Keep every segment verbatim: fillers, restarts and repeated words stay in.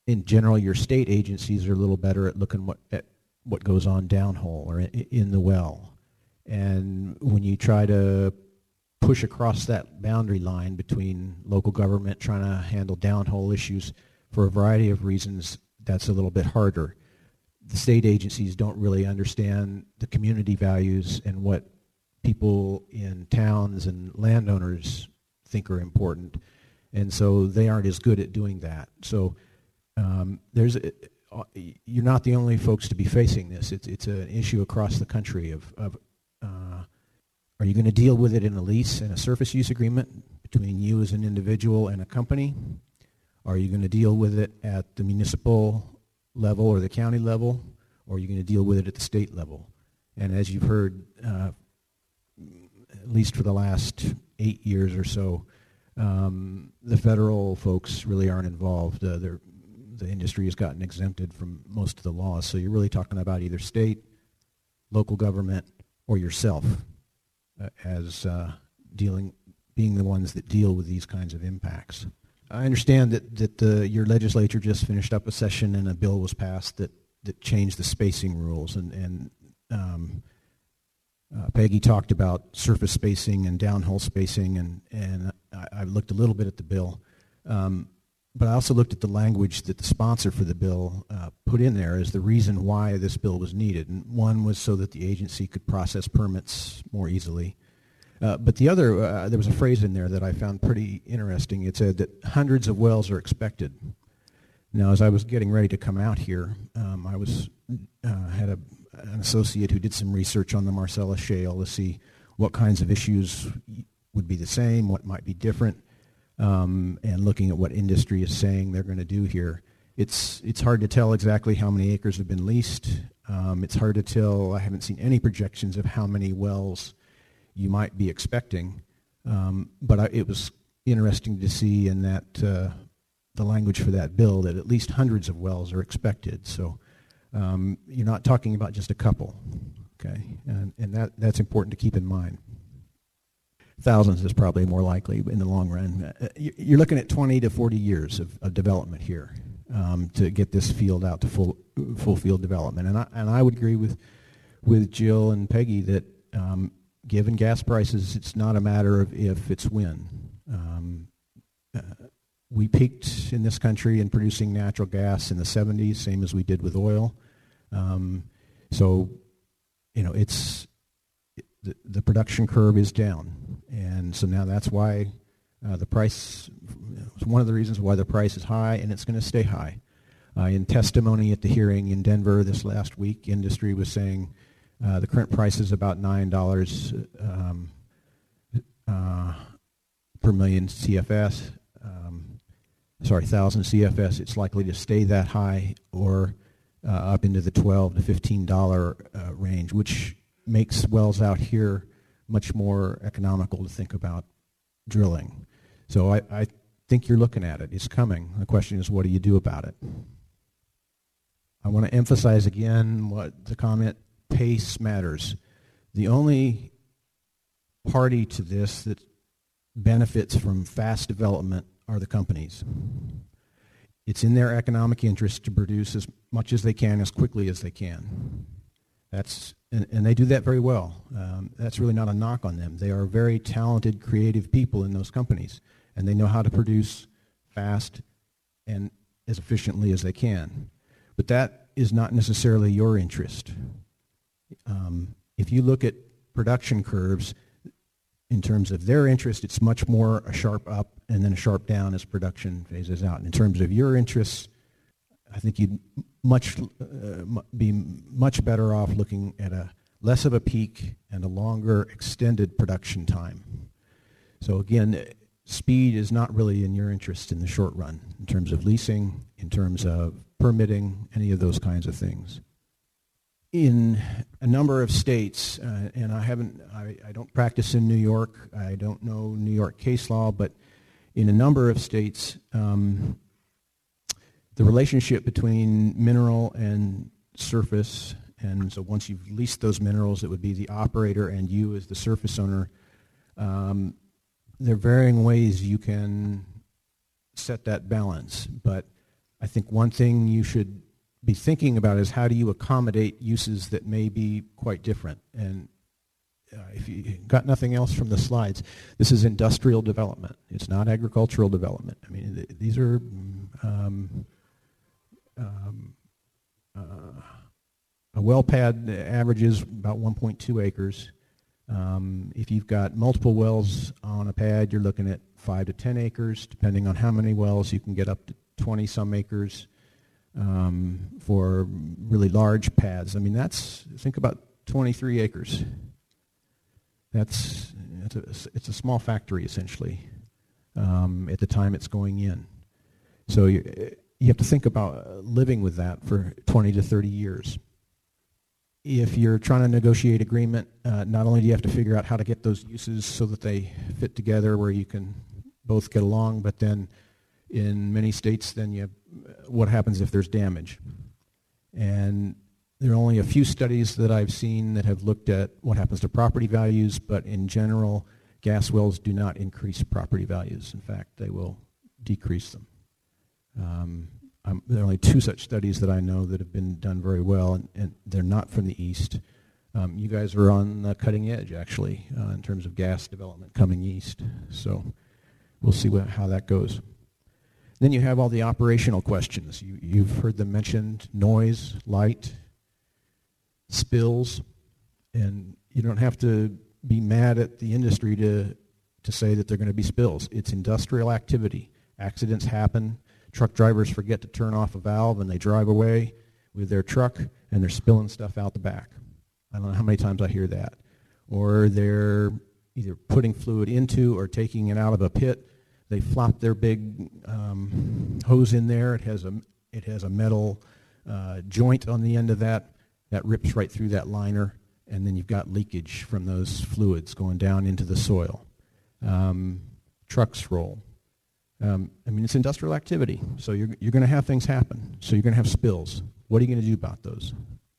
in general, your state agencies are a little better at looking what, at what goes on downhole or in, in the well. And when you try to push across that boundary line between local government trying to handle downhole issues for a variety of reasons, that's a little bit harder. The state agencies don't really understand the community values and what people in towns and landowners think are important, and so they aren't as good at doing that. So um, there's a, you're not the only folks to be facing this. It's it's an issue across the country of, of uh, are you going to deal with it in a lease and a surface use agreement between you as an individual and a company? Are you going to deal with it at the municipal level or the county level, or are you going to deal with it at the state level? And as you've heard, uh, at least for the last eight years or so, um, the federal folks really aren't involved. Uh, the industry has gotten exempted from most of the laws, so you're really talking about either state, local government, or yourself uh, as uh, dealing, being the ones that deal with these kinds of impacts. I understand that, that the, your legislature just finished up a session and a bill was passed that, that changed the spacing rules. And, and um, uh, Peggy talked about surface spacing and downhole spacing, and, and I, I looked a little bit at the bill. Um, but I also looked at the language that the sponsor for the bill uh, put in there as the reason why this bill was needed. And one was so that the agency could process permits more easily. Uh, but the other, uh, there was a phrase in there that I found pretty interesting. It said that hundreds of wells are expected. Now, as I was getting ready to come out here, um, I was uh, had a, an associate who did some research on the Marcellus Shale to see what kinds of issues would be the same, what might be different, um, and looking at what industry is saying they're going to do here. It's it's hard to tell exactly how many acres have been leased. Um, it's hard to tell. I haven't seen any projections of how many wells you might be expecting, um, but I, it was interesting to see in that uh, the language for that bill that at least hundreds of wells are expected. So um, you're not talking about just a couple, okay? And, and that that's important to keep in mind. Thousands is probably more likely in the long run. Uh, you're looking at twenty to forty years of, of development here um, to get this field out to full full field development. And I and I would agree with with Jill and Peggy that. Um, Given gas prices, it's not a matter of if, it's when. Um, uh, we peaked in this country in producing natural gas in the seventies, same as we did with oil. Um, so, you know, it's the, the production curve is down, and so now that's why uh, the price. It's one of the reasons why the price is high, and it's going to stay high. Uh, in testimony at the hearing in Denver this last week, industry was saying. Uh, the current price is about nine dollars um, uh, per million C F S. Um, sorry, thousand C F S. It's likely to stay that high, or uh, up into the twelve to fifteen dollar uh, range, which makes wells out here much more economical to think about drilling. So I, I think you're looking at it. It's coming. The question is, what do you do about it? I want to emphasize again what the comment. Pace matters. The only party to this that benefits from fast development are the companies. It's in their economic interest to produce as much as they can as quickly as they can. That's and, and they do that very well. Um, that's really not a knock on them. They are very talented, creative people in those companies, and they know how to produce fast and as efficiently as they can. But that is not necessarily your interest. Um, if you look at production curves, in terms of their interest, it's much more a sharp up and then a sharp down as production phases out. And in terms of your interests, I think you'd much uh, be much better off looking at a less of a peak and a longer extended production time. So again, speed is not really in your interest in the short run, in terms of leasing, in terms of permitting, any of those kinds of things. In a number of states, uh, and I haven't, I, I don't practice in New York, I don't know New York case law, but in a number of states, um, the relationship between mineral and surface, and so once you've leased those minerals, it would be the operator and you as the surface owner. Um, there are varying ways you can set that balance, but I think one thing you should be thinking about is how do you accommodate uses that may be quite different. And uh, if you got nothing else from the slides, this is industrial development. It's not agricultural development. I mean, th- these are um, um, uh, a well pad averages about one point two acres. Um, if you've got multiple wells on a pad, you're looking at five to ten acres. Depending on how many wells, you can get up to twenty some acres um, for really large pads. I mean, that's, think about twenty-three acres. That's, it's a, it's a small factory, essentially, um, at the time it's going in. So you, you have to think about living with that for twenty to thirty years. If you're trying to negotiate agreement, uh, not only do you have to figure out how to get those uses so that they fit together where you can both get along, but then in many states, then you have, what happens if there's damage? And there are only a few studies that I've seen that have looked at what happens to property values, but in general, gas wells do not increase property values. In fact, they will decrease them. Um, Um, there are only two such studies that I know that have been done very well, and, and they're not from the East. Um, you guys are on the cutting edge, actually, uh, in terms of gas development coming east. So we'll see what, how that goes. Then you have all the operational questions. You, you've heard them mentioned: noise, light, spills, and you don't have to be mad at the industry to to say that they're going to be spills. It's industrial activity. Accidents happen. Truck drivers forget to turn off a valve and they drive away with their truck and they're spilling stuff out the back. I don't know how many times I hear that. Or they're either putting fluid into or taking it out of a pit. They flop their big um, hose in there. It has a, it has a metal uh, joint on the end of that that rips right through that liner, and then you've got leakage from those fluids going down into the soil. Um, trucks roll. Um, I mean, it's industrial activity, so you're, you're going to have things happen. So you're going to have spills. What are you going to do about those?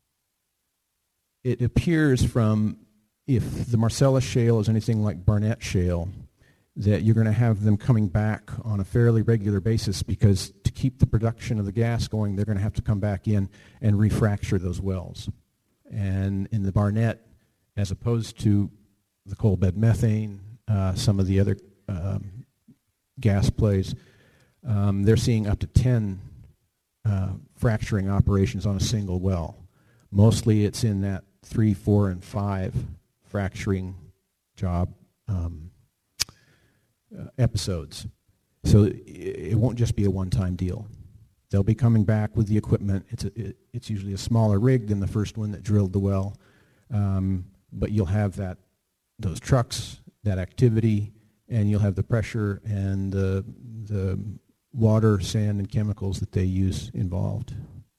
It appears from, if the Marcellus Shale is anything like Barnett Shale, that you're going to have them coming back on a fairly regular basis, because to keep the production of the gas going, they're going to have to come back in and refracture those wells. And in the Barnett, as opposed to the coal bed methane, uh, some of the other um, gas plays, um, they're seeing up to ten uh, fracturing operations on a single well. Mostly it's in that three, four, and five fracturing job um, uh, episodes. So it, it won't just be a one-time deal. They'll be coming back with the equipment. It's, a, it, it's usually a smaller rig than the first one that drilled the well, um, but you'll have that, those trucks, that activity, and you'll have the pressure and the, the water, sand, and chemicals that they use involved.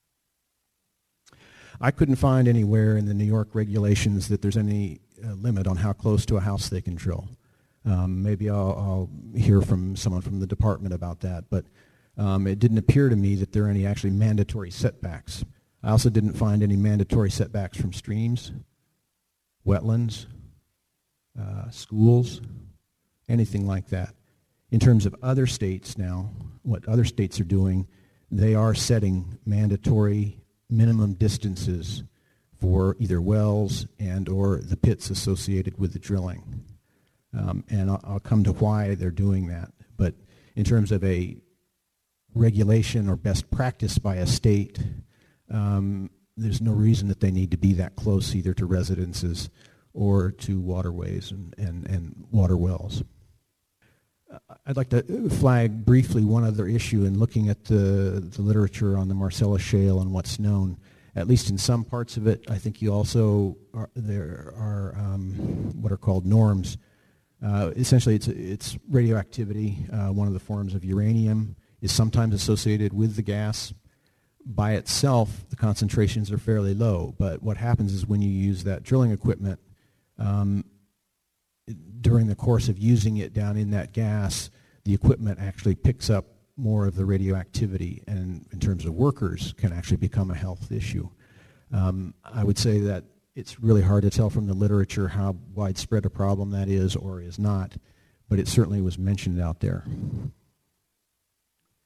I couldn't find anywhere in the New York regulations that there's any uh, limit on how close to a house they can drill. Um, maybe I'll, I'll hear from someone from the department about that, but um, it didn't appear to me that there are any actually mandatory setbacks. I also didn't find any mandatory setbacks from streams, wetlands, uh, schools, anything like that. In terms of other states now, what other states are doing, they are setting mandatory minimum distances for either wells and or the pits associated with the drilling. Um, and I'll, I'll come to why they're doing that. But in terms of a regulation or best practice by a state, um, there's no reason that they need to be that close either to residences or to waterways and, and, and water wells. I'd like to flag briefly one other issue in looking at the, the literature on the Marcellus Shale and what's known. At least in some parts of it, I think you also, are, there are um, what are called norms. Uh, essentially, it's, it's radioactivity. Uh, one of the forms of uranium is sometimes associated with the gas. By itself, the concentrations are fairly low, but what happens is when you use that drilling equipment, um, during the course of using it down in that gas, the equipment actually picks up more of the radioactivity, and in terms of workers, can actually become a health issue. Um, I would say that it's really hard to tell from the literature how widespread a problem that is or is not, but it certainly was mentioned out there.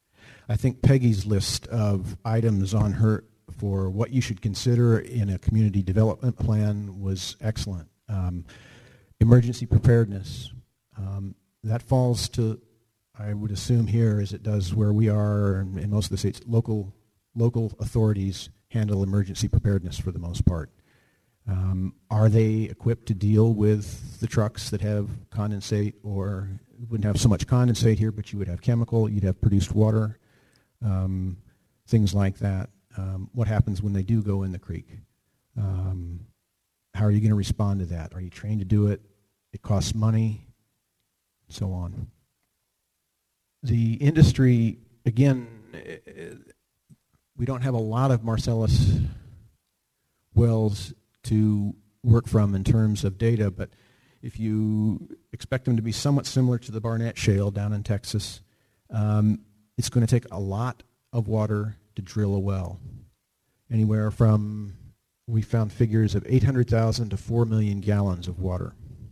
I think Peggy's list of items on her for what you should consider in a community development plan was excellent. Um, emergency preparedness, um, that falls to, I would assume here, as it does where we are in, in most of the states, local local authorities handle emergency preparedness for the most part. Um, are they equipped to deal with the trucks that have condensate, or you wouldn't have so much condensate here, but you would have chemical, you'd have produced water, um, things like that. Um, what happens when they do go in the creek? Um, how are you going to respond to that? Are you trained to do it? It costs money, so on. The industry, again, we don't have a lot of Marcellus wells to work from in terms of data, but if you expect them to be somewhat similar to the Barnett Shale down in Texas, um, it's going to take a lot of water to drill a well. Anywhere from, we found figures of eight hundred thousand to four million gallons of water.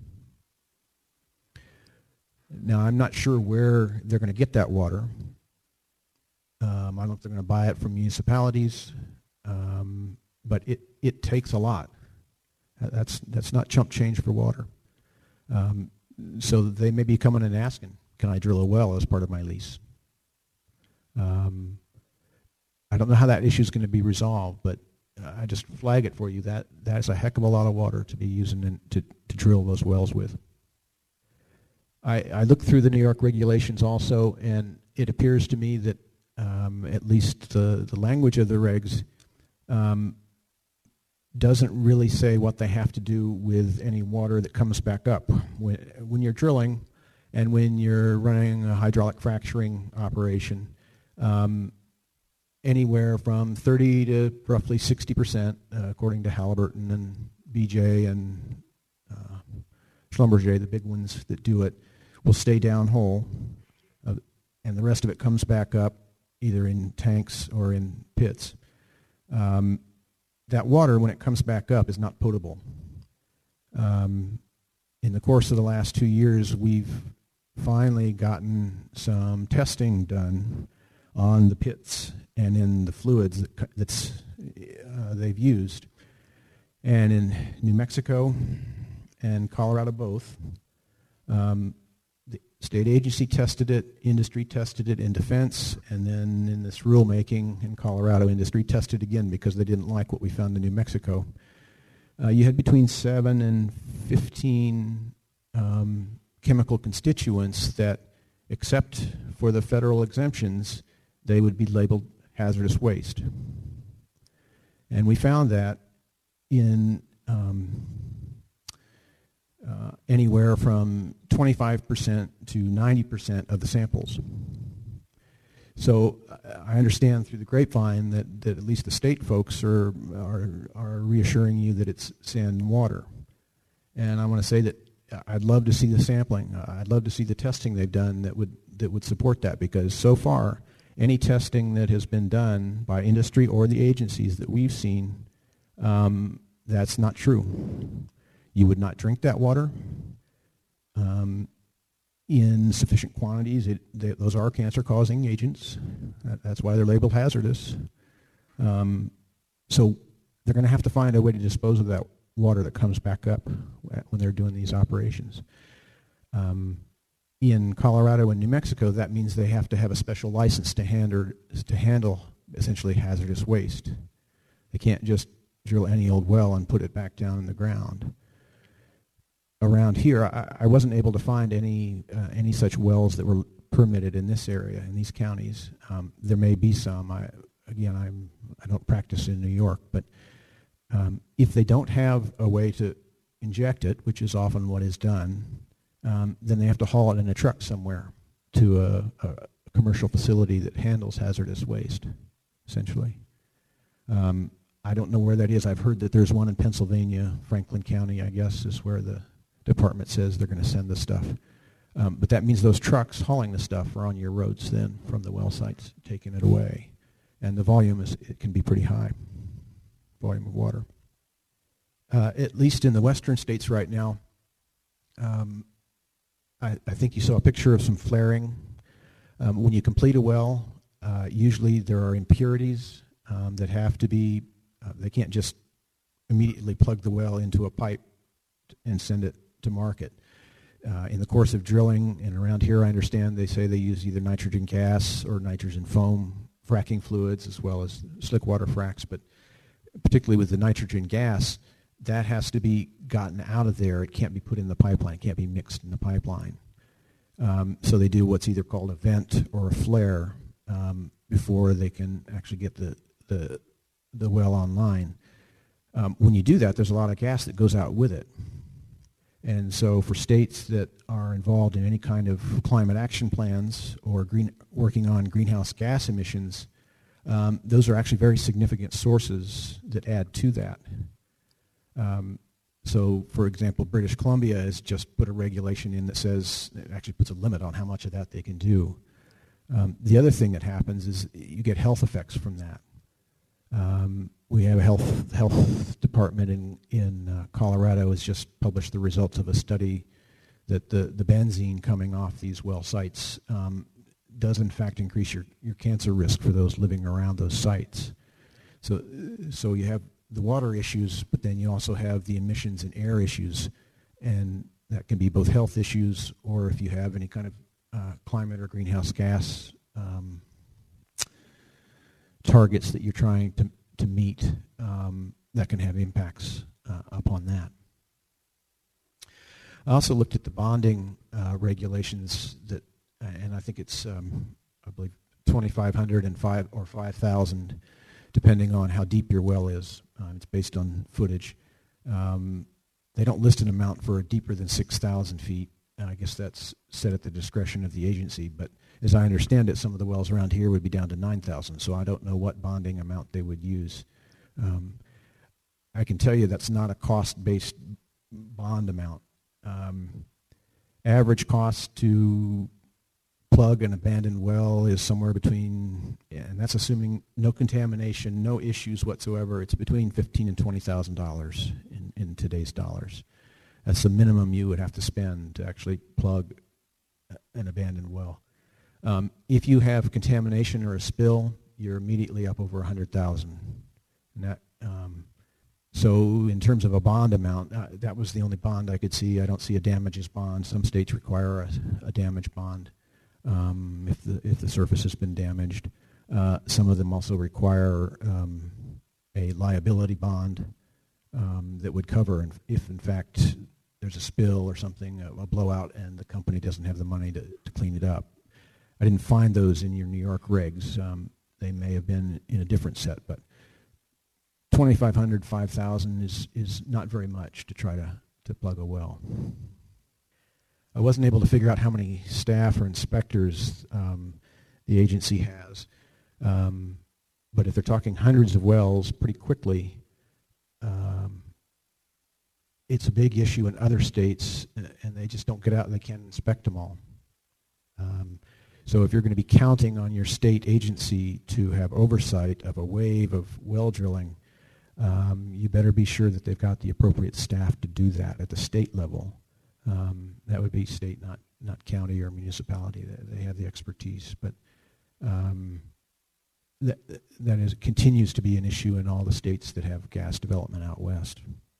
Now, I'm not sure where they're going to get that water. Um, I don't know if they're going to buy it from municipalities, um, but it, it takes a lot. That's, that's not chump change for water. Um, so they may be coming and asking, can I drill a well as part of my lease? Um, I don't know how that issue is going to be resolved, but uh, I just flag it for you. That that's a heck of a lot of water to be using in, to, to drill those wells with. I, I looked through the New York regulations also, and it appears to me that um, at least the, the language of the regs um, doesn't really say what they have to do with any water that comes back up. When, when you're drilling and when you're running a hydraulic fracturing operation, um, anywhere from thirty to roughly sixty percent, uh, according to Halliburton and B J and uh, Schlumberger, the big ones that do it, will stay down hole, uh, and the rest of it comes back up either in tanks or in pits. Um, that water, when it comes back up, is not potable. Um, in the course of the last two years, we've finally gotten some testing done on the pits and in the fluids that that's, uh, they've used. And in New Mexico and Colorado both, um, the state agency tested it, industry tested it in defense, and then in this rulemaking in Colorado, industry tested again because they didn't like what we found in New Mexico. Uh, you had between seven and fifteen um, chemical constituents that, except for the federal exemptions, they would be labeled hazardous waste. And we found that in um, uh, anywhere from twenty-five percent to ninety percent of the samples. So uh, I understand through the grapevine that, that at least the state folks are, are, are reassuring you that it's sand and water. And I want to say that I'd love to see the sampling. Uh, I'd love to see the testing they've done that would, that would support that, because so far, any testing that has been done by industry or the agencies that we've seen, um, that's not true. You would not drink that water um, in sufficient quantities. It, they, those are cancer-causing agents. That, that's why they're labeled hazardous. Um, so they're going to have to find a way to dispose of that water that comes back up when they're doing these operations. Um, In Colorado and New Mexico, that means they have to have a special license to handle, to handle essentially hazardous waste. They can't just drill any old well and put it back down in the ground. Around here, I, I wasn't able to find any uh, any such wells that were permitted in this area, in these counties. Um, there may be some. I, again, I'm, I don't practice in New York, but um, if they don't have a way to inject it, which is often what is done, Um, then they have to haul it in a truck somewhere to a, a commercial facility that handles hazardous waste, essentially. Um, I don't know where that is. I've heard that there's one in Pennsylvania, Franklin County, I guess, is where the department says they're going to send the stuff. Um, but that means those trucks hauling the stuff are on your roads then from the well sites, taking it away. And the volume is, it can be pretty high, volume of water. Uh, at least in the western states right now, um, I, I think you saw a picture of some flaring. Um, when you complete a well, Uh, usually there are impurities um, that have to be, uh, they can't just immediately plug the well into a pipe and send it to market. Uh, in the course of drilling, and around here I understand they say they use either nitrogen gas or nitrogen foam fracking fluids as well as slick water fracks, but particularly with the nitrogen gas, that has to be gotten out of there. It can't be put in the pipeline. It can't be mixed in the pipeline. Um, so they do what's either called a vent or a flare um, before they can actually get the, the, the well online. Um, when you do that, there's a lot of gas that goes out with it. And so for states that are involved in any kind of climate action plans or green, working on greenhouse gas emissions, um, those are actually very significant sources that add to that. Um, so, for example, British Columbia has just put a regulation in that says, it actually puts a limit on how much of that they can do. Um, the other thing that happens is you get health effects from that. Um, we have a health health department in in uh, Colorado has just published the results of a study that the, the benzene coming off these well sites um, does in fact increase your, your cancer risk for those living around those sites. So so you have the water issues, but then you also have the emissions and air issues, and that can be both health issues or if you have any kind of uh, climate or greenhouse gas um, targets that you're trying to, to meet, um, that can have impacts uh, upon that. I also looked at the bonding uh, regulations that, uh, and I think it's, um, I believe, twenty-five hundred and five or five thousand, depending on how deep your well is. Uh, it's based on footage. Um, they don't list an amount for a deeper than six thousand feet. And I guess that's set at the discretion of the agency, but as I understand it, some of the wells around here would be down to nine thousand, so I don't know what bonding amount they would use. Um, I can tell you that's not a cost-based bond amount. Um, average cost to plug an abandoned well is somewhere between, and that's assuming no contamination, no issues whatsoever, it's between fifteen thousand dollars and twenty thousand dollars in, in today's dollars. That's the minimum you would have to spend to actually plug an abandoned well. Um, if you have contamination or a spill, you're immediately up over one hundred thousand dollars. And that, um, so in terms of a bond amount, uh, that was the only bond I could see. I don't see a damages bond. Some states require a, a damage bond um, if the if the surface has been damaged. Uh, some of them also require um, a liability bond um, that would cover if, if in fact there's a spill or something, a, a blowout, and the company doesn't have the money to, to clean it up. I didn't find those in your New York regs. Um, they may have been in a different set, but twenty-five hundred, five thousand is is not very much to try to, to plug a well. I wasn't able to figure out how many staff or inspectors um, the agency has, um, but if they're talking hundreds of wells pretty quickly, um, it's a big issue in other states, and they just don't get out and they can't inspect them all. Um, so if you're going to be counting on your state agency to have oversight of a wave of well drilling, um, you better be sure that they've got the appropriate staff to do that at the state level. Um, that would be state, not not county or municipality. They, they have the expertise, but um, that that is continues to be an issue in all the states that have gas development out west.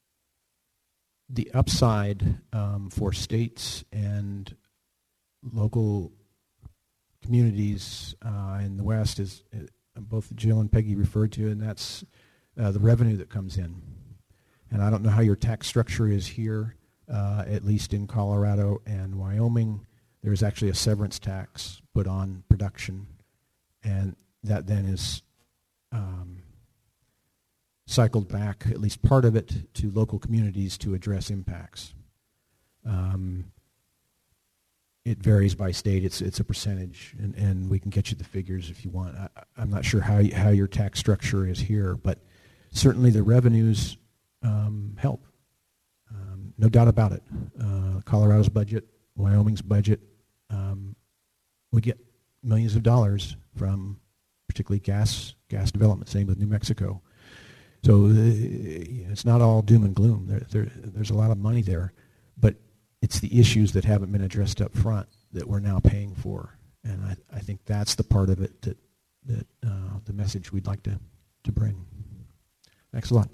The upside um, for states and local communities uh, in the West is uh, both Jill and Peggy referred to, and that's uh, the revenue that comes in. And I don't know how your tax structure is here, uh, at least in Colorado and Wyoming. There's actually a severance tax put on production, and that then is um, cycled back, at least part of it, to local communities to address impacts. Um, It varies by state. It's it's a percentage, and, and we can get you the figures if you want. I, I'm not sure how you, how your tax structure is here, but certainly the revenues um, help. Um, no doubt about it. Uh, Colorado's budget, Wyoming's budget, um, we get millions of dollars from particularly gas gas development. Same with New Mexico. So uh, it's not all doom and gloom. There, there, there's a lot of money there, but it's the issues that haven't been addressed up front that we're now paying for, and I, I think that's the part of it that that uh, the message we'd like to, to bring. Thanks a lot.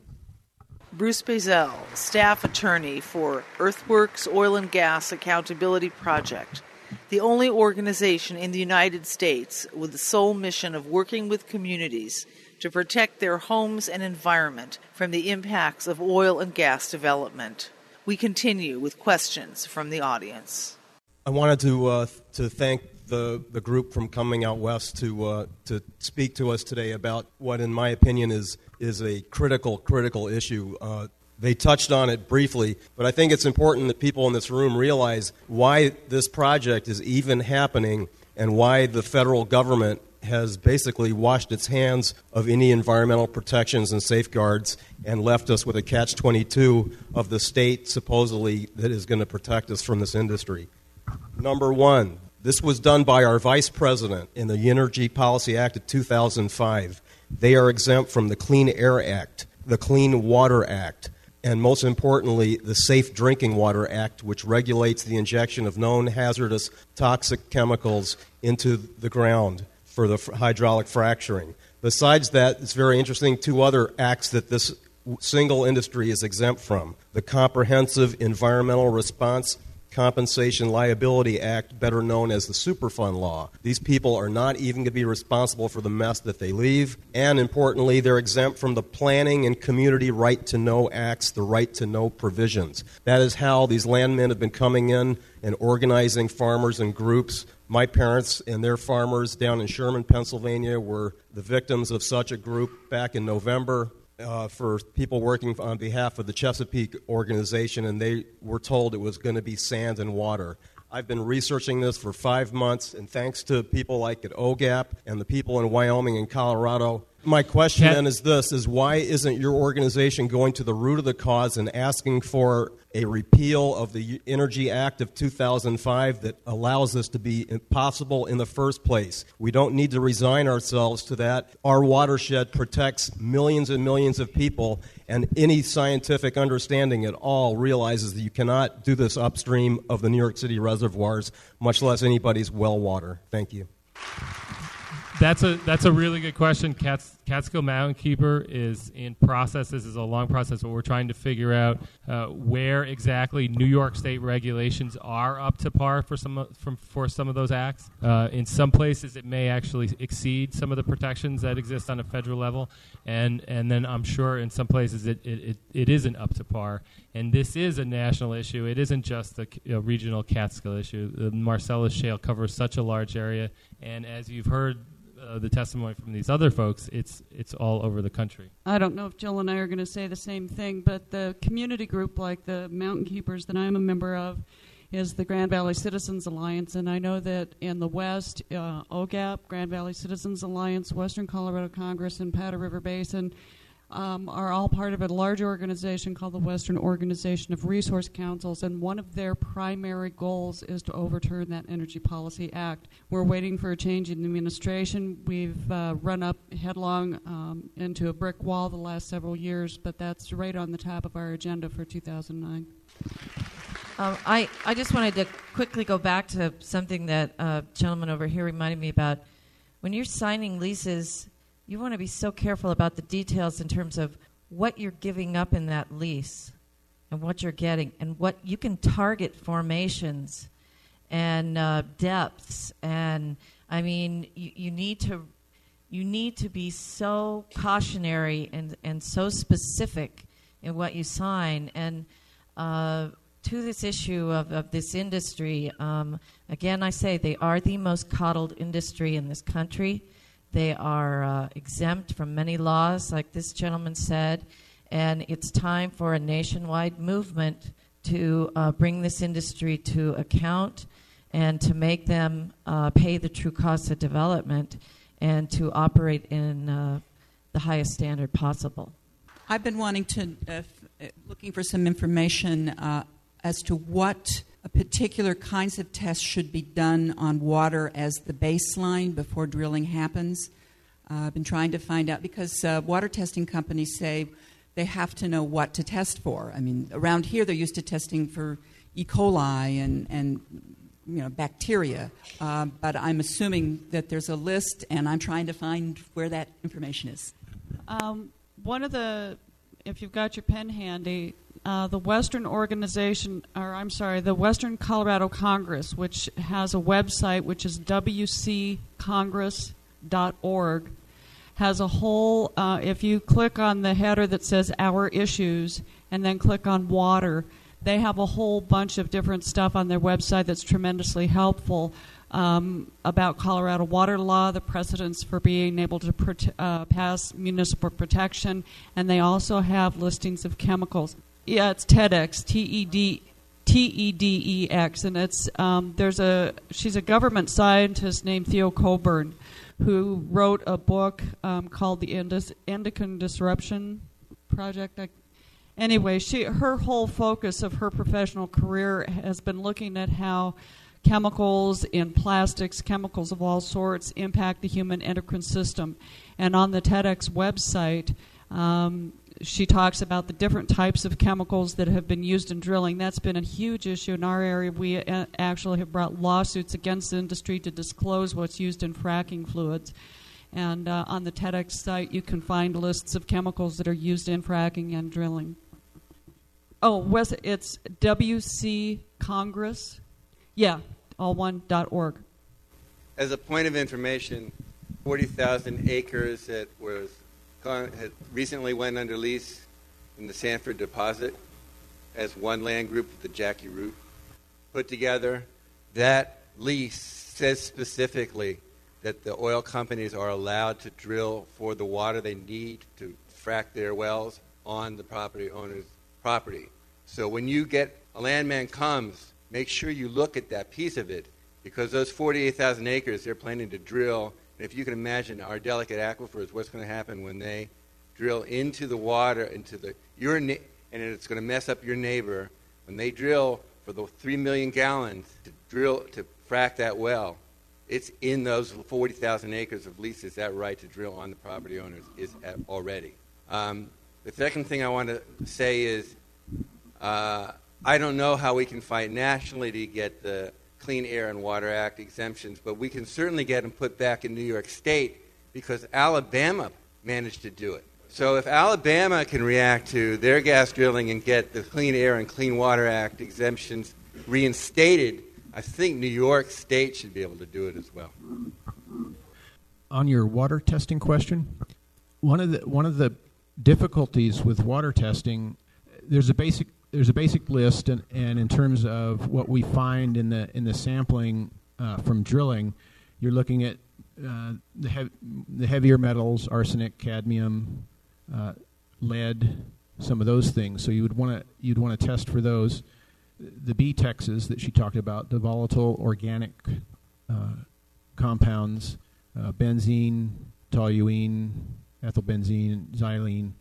Bruce Bazell, staff attorney for Earthworks Oil and Gas Accountability Project, the only organization in the United States with the sole mission of working with communities to protect their homes and environment from the impacts of oil and gas development. We continue with questions from the audience. I wanted to uh, to thank the the group from Coming Out West to uh, to speak to us today about what, in my opinion, is is a critical critical issue. Uh, they touched on it briefly, but I think it's important that people in this room realize why this project is even happening and why the federal government has basically washed its hands of any environmental protections and safeguards and left us with a catch twenty-two of the state supposedly that is going to protect us from this industry. Number one, this was done by our vice president in the Energy Policy Act of two thousand five. They are exempt from the Clean Air Act, the Clean Water Act, and most importantly, the Safe Drinking Water Act, which regulates the injection of known hazardous toxic chemicals into the ground for the hydraulic fracturing. Besides that, it's very interesting, two other acts that this single industry is exempt from. The Comprehensive Environmental Response Compensation Liability Act, better known as the Superfund Law. These people are not even going to be responsible for the mess that they leave. And importantly, they're exempt from the Planning and Community Right to Know Acts, the Right to Know provisions. That is how these landmen have been coming in and organizing farmers and groups. My parents and their farmers down in Sherman, Pennsylvania, were the victims of such a group back in November. Uh, for people working on behalf of the Chesapeake organization, and they were told it was going to be sand and water. I've been researching this for five months, and thanks to people like at O G A P and the people in Wyoming and Colorado, my question Ken- then is this, is why isn't your organization going to the root of the cause and asking for a repeal of the Energy Act of two thousand five that allows this to be impossible in the first place? We don't need to resign ourselves to that. Our watershed protects millions and millions of people, and any scientific understanding at all realizes that you cannot do this upstream of the New York City reservoirs, much less anybody's well water. Thank you. That's a that's a really good question. Cats, Catskill Mountain Keeper is in process. This is a long process, but we're trying to figure out uh, where exactly New York State regulations are up to par for some from for some of those acts. Uh, in some places, it may actually exceed some of the protections that exist on a federal level, and and then I'm sure in some places it it, it, it isn't up to par. And this is a national issue. It isn't just a you know, regional Catskill issue. The Marcellus Shale covers such a large area, and as you've heard. Uh, the testimony from these other folks, it's it's all over the country. I don't know if Jill and I are going to say the same thing, but the community group like the Mountain Keepers that I'm a member of is the Grand Valley Citizens Alliance, and I know that in the West, uh, O G A P, Grand Valley Citizens Alliance, Western Colorado Congress, and Powder River Basin um, are all part of a large organization called the Western Organization of Resource Councils, and one of their primary goals is to overturn that Energy Policy Act. We're waiting for a change in administration. We've uh, run up headlong um, into a brick wall the last several years, but that's right on the top of our agenda for two thousand nine. Um, I, I just wanted to quickly go back to something that a uh, gentleman over here reminded me about. When you're signing leases, you want to be so careful about the details in terms of what you're giving up in that lease and what you're getting, and what you can target formations and uh, depths. And I mean, you, you need to you need to be so cautionary and, and so specific in what you sign. And uh, to this issue of, of this industry, um, again, I say they are the most coddled industry in this country. They are uh, exempt from many laws, like this gentleman said, and it's time for a nationwide movement to uh, bring this industry to account and to make them uh, pay the true cost of development and to operate in uh, the highest standard possible. I've been wanting to, uh, f- looking for some information uh, as to what particular kinds of tests should be done on water as the baseline before drilling happens. Uh, I've been trying to find out because uh, water testing companies say they have to know what to test for. I mean, around here they're used to testing for E. coli and, and you know, bacteria. Uh, but I'm assuming that there's a list, and I'm trying to find where that information is. Um, one of the, if you've got your pen handy, uh, the Western Organization, or I'm sorry, the Western Colorado Congress, which has a website which is w c congress dot org, has a whole, uh, if you click on the header that says Our Issues and then click on Water, they have a whole bunch of different stuff on their website that's tremendously helpful um, about Colorado water law, the precedents for being able to prote- uh, pass municipal protection, and they also have listings of chemicals. Yeah, it's TEDx, T E D T E D E X, and it's um, there's a she's a government scientist named Theo Coburn, who wrote a book um, called the Endis- Endocrine Disruption Project. I, anyway, she her whole focus of her professional career has been looking at how chemicals in plastics, chemicals of all sorts, impact the human endocrine system. And on the TEDx website, um, she talks about the different types of chemicals that have been used in drilling. That's been a huge issue in our area. We a- actually have brought lawsuits against the industry to disclose what's used in fracking fluids. And uh, on the TEDx site, you can find lists of chemicals that are used in fracking and drilling. Oh, Wes, it's W C Congress. Yeah, all one, dot org. As a point of information, forty thousand acres that was had recently went under lease in the Sanford deposit as one land group with the Jackie Root put together. That lease says specifically that the oil companies are allowed to drill for the water they need to frack their wells on the property owner's property. So when you get a landman comes, make sure you look at that piece of it, because those forty-eight thousand acres they're planning to drill. If you can imagine our delicate aquifers, what's going to happen when they drill into the water, into the your and it's going to mess up your neighbor when they drill for the three million gallons to drill to frack that well. It's in those forty thousand acres of leases. That right to drill on the property owners is at already. Um, the second thing I want to say is uh, I don't know how we can fight nationally to get the Clean Air and Water Act exemptions, but we can certainly get them put back in New York State because Alabama managed to do it. So if Alabama can react to their gas drilling and get the Clean Air and Clean Water Act exemptions reinstated, I think New York State should be able to do it as well. On your water testing question, one of the one of the difficulties with water testing, there's a basic There's a basic list, and, and in terms of what we find in the in the sampling uh, from drilling, you're looking at uh, the, hev- the heavier metals, arsenic, cadmium, uh, lead, some of those things. So you would want to you'd want to test for those. The B TEXs that she talked about, the volatile organic uh, compounds, uh, benzene, toluene, ethylbenzene, xylene.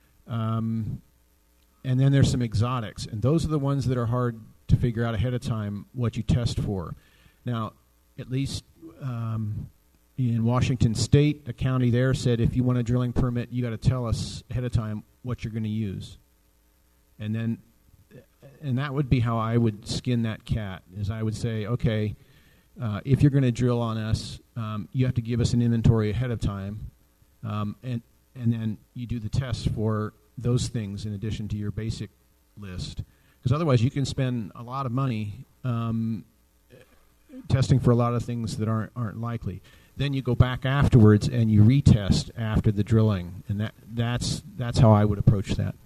Um, And then there's some exotics, and those are the ones that are hard to figure out ahead of time what you test for. Now, at least um, in Washington State, a county there said if you want a drilling permit, you got to tell us ahead of time what you're going to use. And then, and that would be how I would skin that cat, is I would say, okay, uh, if you're going to drill on us, um, you have to give us an inventory ahead of time, um, and and then you do the tests for those things in addition to your basic list, because otherwise you can spend a lot of money um, testing for a lot of things that aren't aren't likely. Then you go back afterwards and you retest after the drilling, and that that's that's how I would approach that.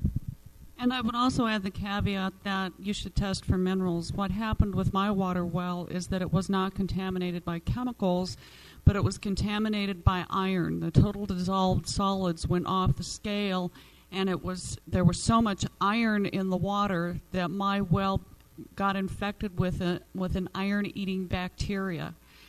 And I would also add the caveat that you should test for minerals. What happened with my water well is that it was not contaminated by chemicals, but it was contaminated by iron. The total dissolved solids went off the scale, and it was there was so much iron in the water that my well got infected with a with an iron-eating bacteria.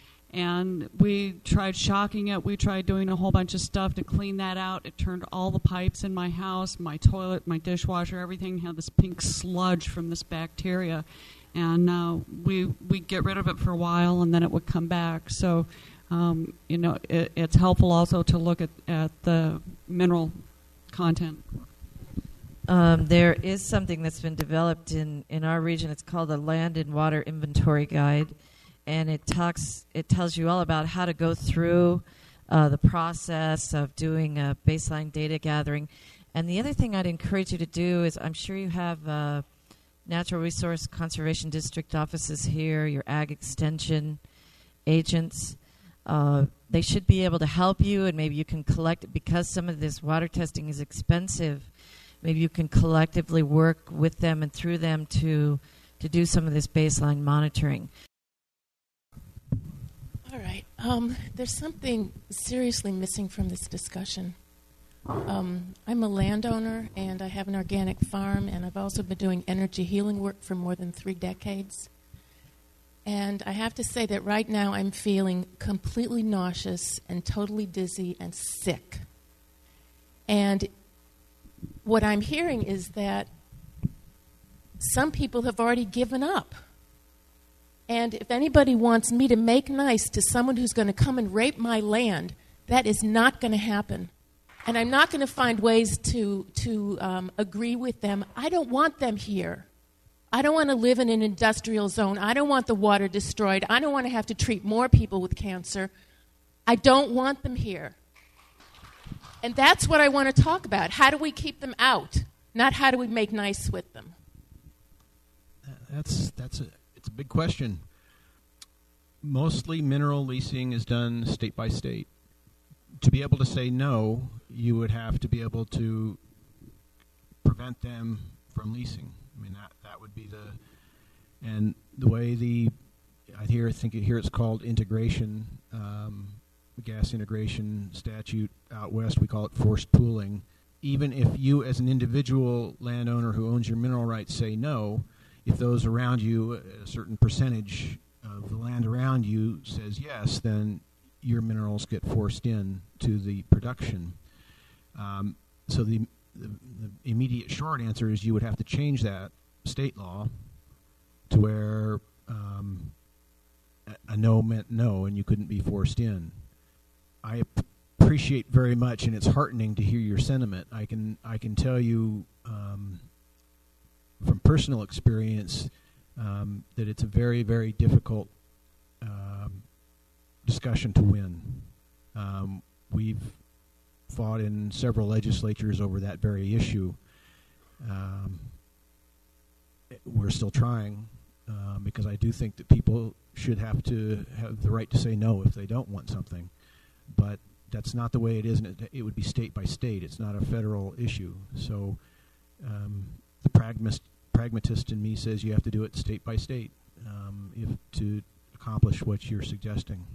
And we tried shocking it. We tried doing a whole bunch of stuff to clean that out. It turned all the pipes in my house, my toilet, my dishwasher, everything had this pink sludge from this bacteria. And uh, we we get rid of it for a while, and then it would come back. So, um, you know, it, it's helpful also to look at, at the mineral content. Um, there is something that's been developed in, in our region. It's called the Land and Water Inventory Guide, and it talks. It tells you all about how to go through uh, the process of doing a baseline data gathering. And the other thing I'd encourage you to do is, I'm sure you have uh, Natural Resource Conservation District offices here, your Ag Extension agents. Uh, they should be able to help you, and maybe you can collect, because some of this water testing is expensive, maybe you can collectively work with them and through them to to do some of this baseline monitoring. All right. Um, there's something seriously missing from this discussion. Um, I'm a landowner, and I have an organic farm, and I've also been doing energy healing work for more than three decades. And I have to say that right now I'm feeling completely nauseous and totally dizzy and sick. And what I'm hearing is that some people have already given up. And if anybody wants me to make nice to someone who's going to come and rape my land, that is not going to happen. And I'm not going to find ways to, to um, agree with them. I don't want them here. I don't want to live in an industrial zone. I don't want the water destroyed. I don't want to have to treat more people with cancer. I don't want them here. And that's what I want to talk about. How do we keep them out? Not how do we make nice with them? That's that's a it's a big question. Mostly mineral leasing is done state by state. To be able to say no, you would have to be able to prevent them from leasing. I mean, that, that would be the, and the way the, I hear, think here it's called integration, um, gas integration statute out west, we call it forced pooling. Even if you as an individual landowner who owns your mineral rights say no, if those around you, a certain percentage of the land around you says yes, then your minerals get forced in to the production. Um, so the The, the immediate short answer is you would have to change that state law to where um, a, a no meant no and you couldn't be forced in. I ap- appreciate very much, and it's heartening to hear your sentiment. I can I can tell you um, from personal experience um, that it's a very, very difficult um, discussion to win. Um, we've fought in several legislatures over that very issue. Um, we're still trying um, because I do think that people should have to have the right to say no if they don't want something. But that's not the way it is, and it, it would be state by state. It's not a federal issue. So um, the pragmatist, pragmatist in me says you have to do it state by state um, if to accomplish what you're suggesting.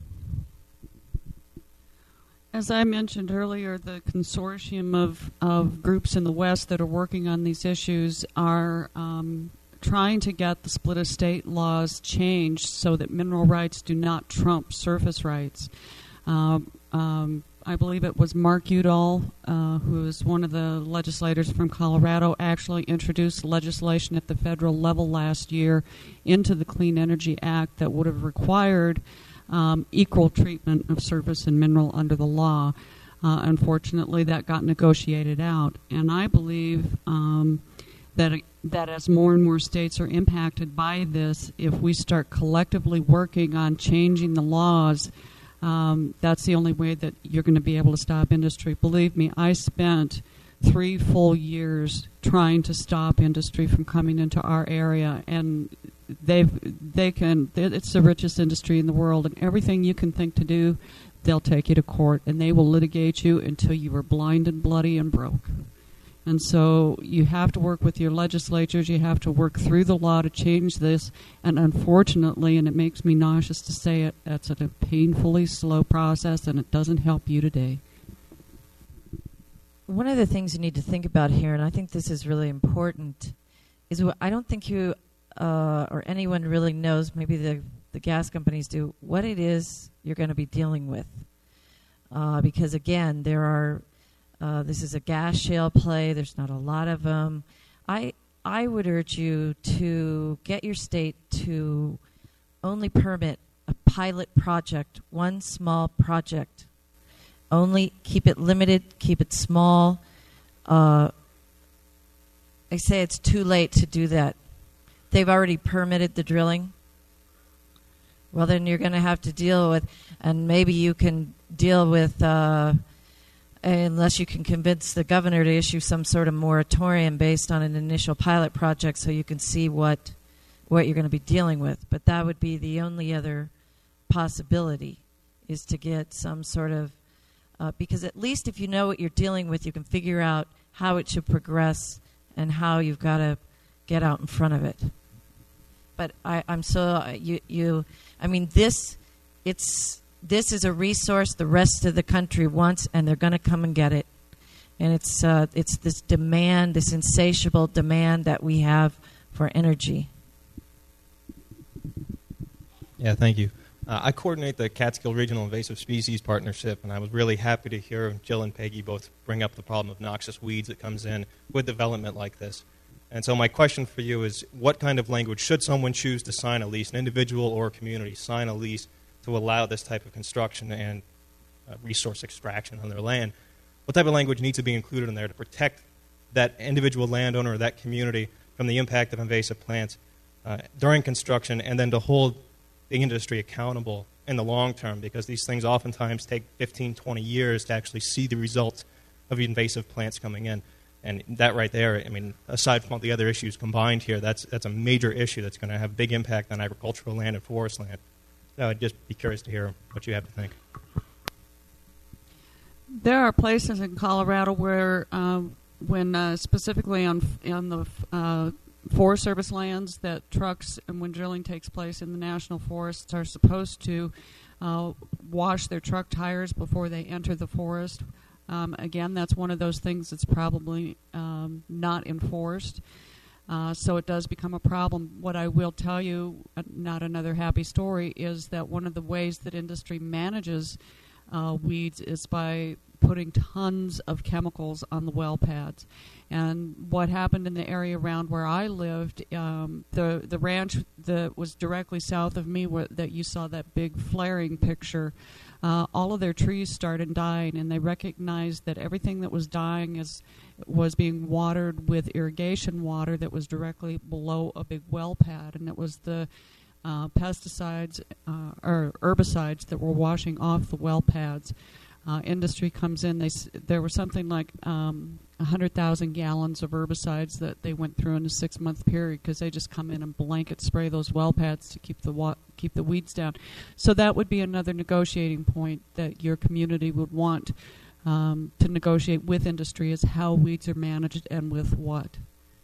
As I mentioned earlier, the consortium of, of groups in the West that are working on these issues are um, trying to get the split estate laws changed so that mineral rights do not trump surface rights. Uh, um, I believe it was Mark Udall, uh, who is one of the legislators from Colorado, actually introduced legislation at the federal level last year into the Clean Energy Act that would have required Um, equal treatment of surface and mineral under the law. Uh, unfortunately, that got negotiated out, and I believe um, that that as more and more states are impacted by this, if we start collectively working on changing the laws, um, that's the only way that you're going to be able to stop industry. Believe me, I spent three full years trying to stop industry from coming into our area, and They they can. It's the richest industry in the world, and everything you can think to do, they'll take you to court, and they will litigate you until you are blind and bloody and broke. And so you have to work with your legislatures. You have to work through the law to change this. And unfortunately, and it makes me nauseous to say it, that's a painfully slow process, and it doesn't help you today. One of the things you need to think about here, and I think this is really important, is I don't think you uh, or anyone really knows, maybe the, the gas companies do, what it is you're going to be dealing with. Uh, because, again, there are, uh, this is a gas shale play. There's not a lot of them. I, I would urge you to get your state to only permit a pilot project, one small project. Only keep it limited, keep it small. Uh, they say it's too late to do that. They've already permitted the drilling. Well, then you're going to have to deal with, and maybe you can deal with, uh, unless you can convince the governor to issue some sort of moratorium based on an initial pilot project so you can see what what you're going to be dealing with. But that would be the only other possibility, is to get some sort of, uh, because at least if you know what you're dealing with, you can figure out how it should progress and how you've got to get out in front of it. But I, I'm so, uh, you, you, I mean, this, it's, this is a resource the rest of the country wants, and they're going to come and get it. And it's, uh, it's this demand, this insatiable demand that we have for energy. Yeah, thank you. Uh, I coordinate the Catskill Regional Invasive Species Partnership, and I was really happy to hear Jill and Peggy both bring up the problem of noxious weeds that comes in with development like this. And so my question for you is, what kind of language, should someone choose to sign a lease, an individual or a community sign a lease to allow this type of construction and uh, resource extraction on their land, what type of language needs to be included in there to protect that individual landowner or that community from the impact of invasive plants uh, during construction, and then to hold the industry accountable in the long term, because these things oftentimes take fifteen, twenty years to actually see the results of invasive plants coming in. And that right there, I mean, aside from all the other issues combined here, that's that's a major issue that's going to have big impact on agricultural land and forest land. So I'd just be curious to hear what you have to think. There are places in Colorado where, uh, when uh, specifically on on the uh, Forest Service lands, that trucks, and when drilling takes place in the national forests, are supposed to uh, wash their truck tires before they enter the forest. Um, again, that's one of those things that's probably um, not enforced. Uh, so it does become a problem. What I will tell you, uh, not another happy story, is that one of the ways that industry manages uh, weeds is by putting tons of chemicals on the well pads. And what happened in the area around where I lived, um, the the ranch that was directly south of me, where, that you saw that big flaring picture, uh, all of their trees started dying, and they recognized that everything that was dying is was being watered with irrigation water that was directly below a big well pad, and it was the uh, pesticides uh, or herbicides that were washing off the well pads. Uh, industry comes in. They s- there was something like um, one hundred thousand gallons of herbicides that they went through in a six-month period, because they just come in and blanket spray those well pads to keep the wa- keep the weeds down. So that would be another negotiating point that your community would want um, to negotiate with industry, is how weeds are managed and with what.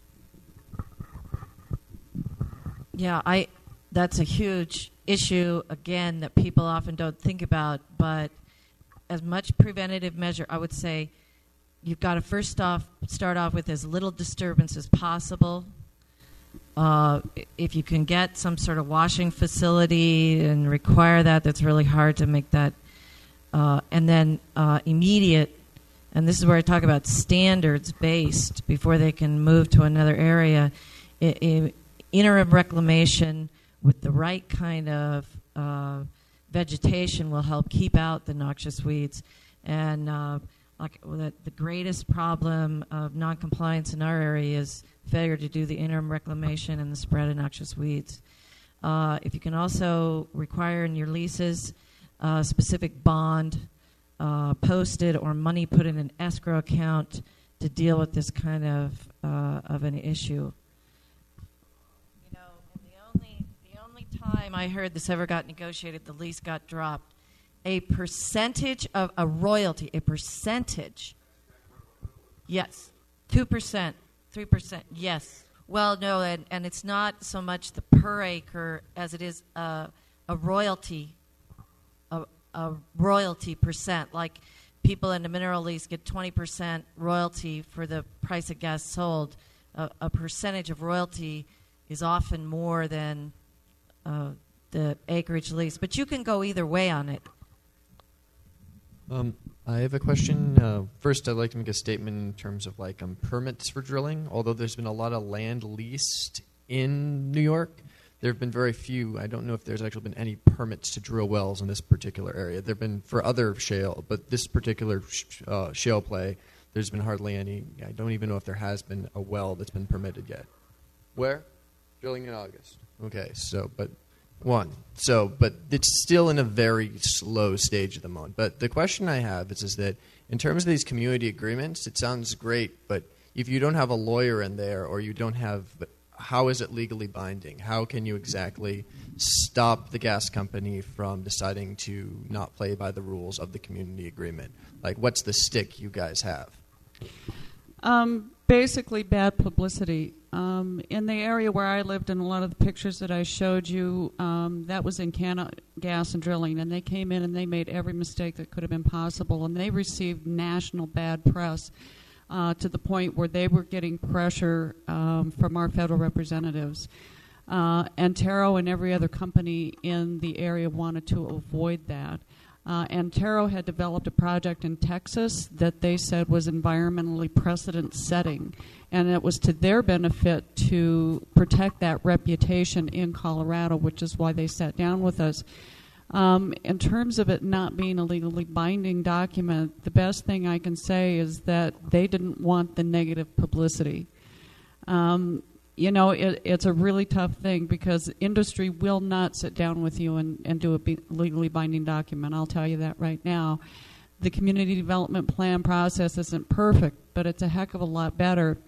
Yeah, I. That's a huge issue, again, that people often don't think about, but as much preventative measure, I would say you've got to first off start off with as little disturbance as possible. Uh, if you can get some sort of washing facility and require that, that's really hard to make that. Uh, and then uh, immediate, and this is where I talk about standards-based before they can move to another area, I, I, interim reclamation with the right kind of uh, vegetation will help keep out the noxious weeds. And uh, like the, the greatest problem of noncompliance in our area is failure to do the interim reclamation and the spread of noxious weeds. Uh, if you can also require in your leases a specific bond uh, posted or money put in an escrow account to deal with this kind of uh, of an issue. You know, and the only the only time I heard this ever got negotiated, the lease got dropped. A percentage of a royalty, a percentage. Yes, two percent, three percent. Yes. Well, no, and, and it's not so much the per acre as it is uh, a royalty, a, a royalty percent. Like people in the mineral lease get twenty percent royalty for the price of gas sold. A, a percentage of royalty is often more than uh, the acreage lease. But you can go either way on it. Um, I have a question. Uh, first, I'd like to make a statement in terms of like um, permits for drilling. Although there's been a lot of land leased in New York, there have been very few. I don't know if there's actually been any permits to drill wells in this particular area. There have been for other shale, but this particular sh- uh, shale play, there's been hardly any. I don't even know if there has been a well that's been permitted yet. Where? Drilling in August. Okay, so, but one. So, but it's still in a very slow stage at the moment. But the question I have is, is that in terms of these community agreements, it sounds great, but if you don't have a lawyer in there or you don't have, how is it legally binding? How can you exactly stop the gas company from deciding to not play by the rules of the community agreement? Like, what's the stick you guys have? Um, basically, bad publicity. Um, in the area where I lived, and a lot of the pictures that I showed you, um, that was in Canada Gas and Drilling, and they came in and they made every mistake that could have been possible, and they received national bad press uh, to the point where they were getting pressure um, from our federal representatives. Uh, Antero and every other company in the area wanted to avoid that. Uh, Antero had developed a project in Texas that they said was environmentally precedent-setting, and it was to their benefit to protect that reputation in Colorado, which is why they sat down with us. Um, in terms of it not being a legally binding document, the best thing I can say is that they didn't want the negative publicity. Um, You know, it, it's a really tough thing because industry will not sit down with you and, and do a be legally binding document. I'll tell you that right now. The community development plan process isn't perfect, but it's a heck of a lot better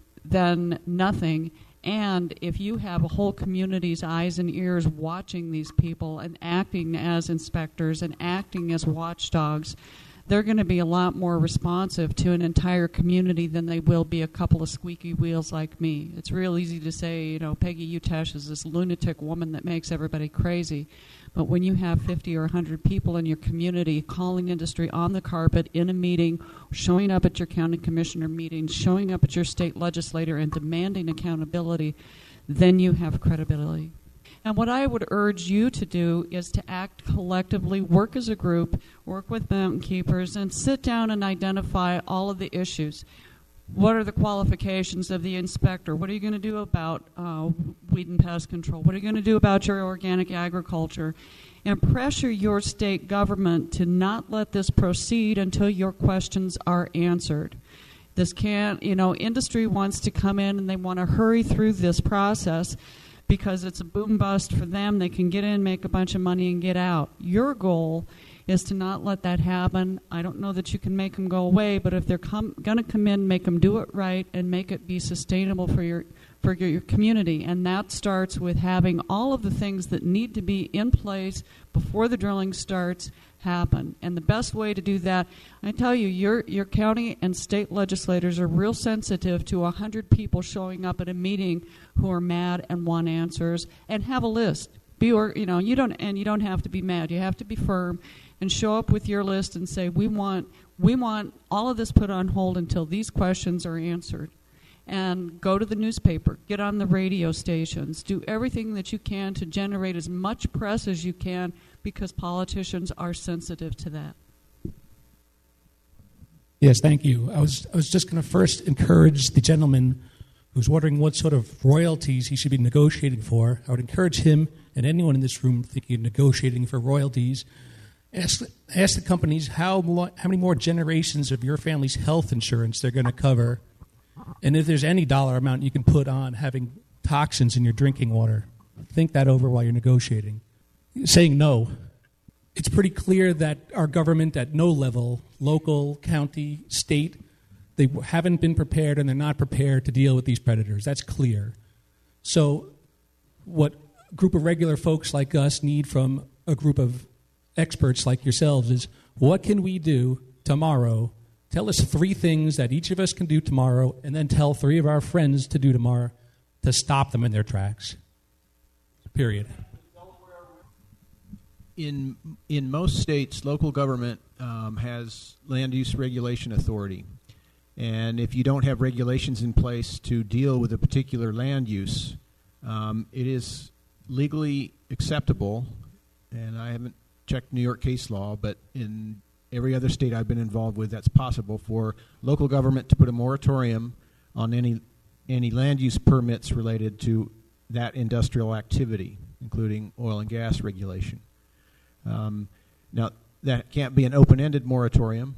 than nothing. And if you have a whole community's eyes and ears watching these people and acting as inspectors and acting as watchdogs, they're going to be a lot more responsive to an entire community than they will be a couple of squeaky wheels like me. It's real easy to say, you know, Peggy Utesh is this lunatic woman that makes everybody crazy. But when you have fifty or one hundred people in your community calling industry on the carpet in a meeting, showing up at your county commissioner meetings, showing up at your state legislator and demanding accountability, then you have credibility. And what I would urge you to do is to act collectively, work as a group, work with mountain keepers, and sit down and identify all of the issues. What are the qualifications of the inspector? What are you going to do about uh, weed and pest control? What are you going to do about your organic agriculture? And pressure your state government to not let this proceed until your questions are answered. This can't, you know, industry wants to come in and they want to hurry through this process because it's a boom bust for them. They can get in, make a bunch of money, and get out. Your goal is to not let that happen. I don't know that you can make them go away, but if they're com- going to come in, make them do it right and make it be sustainable for your for your, your community. And that starts with having all of the things that need to be in place before the drilling starts happen. And the best way to do that, I tell you, your your county and state legislators are real sensitive to one hundred people showing up at a meeting who are mad and want answers, and have a list. Be or you know, you don't and you don't have to be mad. You have to be firm and show up with your list and say, we want we want all of this put on hold until these questions are answered. And go to the newspaper, get on the radio stations, do everything that you can to generate as much press as you can, because politicians are sensitive to that. Yes, thank you. I was I was just going to first encourage the gentleman who's wondering what sort of royalties he should be negotiating for. I would encourage him and anyone in this room thinking of negotiating for royalties, ask, ask the companies how, mo- how many more generations of your family's health insurance they're going to cover, and if there's any dollar amount you can put on having toxins in your drinking water. Think that over while you're negotiating. Saying no. It's pretty clear that our government at no level, local, county, state, they haven't been prepared and they're not prepared to deal with these predators. That's clear. So what a group of regular folks like us need from a group of experts like yourselves is, what can we do tomorrow? Tell us three things that each of us can do tomorrow, and then tell three of our friends to do tomorrow to stop them in their tracks. Period. In in most states, local government um, has land use regulation authority. And if you don't have regulations in place to deal with a particular land use, um, it is legally acceptable, and I haven't checked New York case law, but in every other state I've been involved with, that's possible for local government to put a moratorium on any any land use permits related to that industrial activity, including oil and gas regulation. Um, now, that can't be an open-ended moratorium.